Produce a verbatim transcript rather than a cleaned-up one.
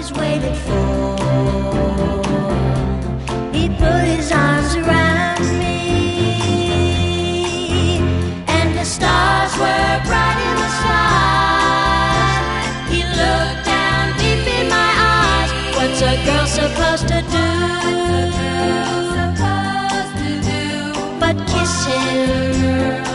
always waited for. He put his arms around me, and the stars were bright in the sky. He looked down deep in my eyes. What's a girl supposed to do? But kiss him.